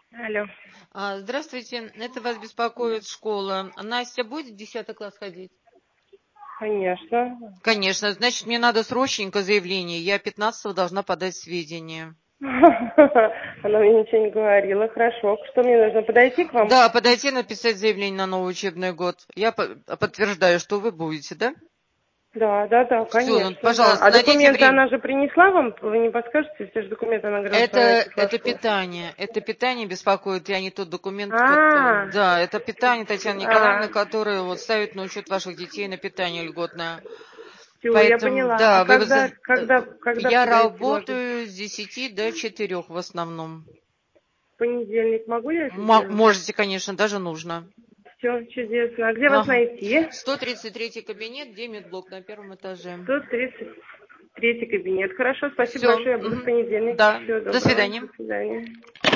Алло. Здравствуйте, это вас беспокоит школа. Настя будет в 10 класс ходить? Конечно. Конечно, значит, мне надо срочненько заявление. Я 15-го должна подать сведения. Она мне ничего не говорила. Хорошо. Что мне нужно, подойти к вам? Да, подойти написать заявление на новый учебный год. Я подтверждаю, что вы будете, да? Да, Все, ну, конечно, да. пожалуйста, А найдите документы время. она же принесла вам? Вы не подскажете? Все же документы она говорила, что она отнесла в школу. Это питание беспокоит, я не тот документ, А, да, это питание Татьяны а, Николаевны, которая вот ставит на учет ваших детей на питание льготное. все, я Поэтому, поняла. А да, когда я подойти могу? работаю с 10 до 4 в основном. В понедельник могу я это сделать? Можете, конечно, даже нужно. Все, чудесно. А где вас Ага. найти? 133 кабинет, Демидблок на 1 этаже. 133 кабинет. Хорошо, спасибо Все. большое. Я буду в понедельник. Да, Всего до доброго. До свидания. свидания.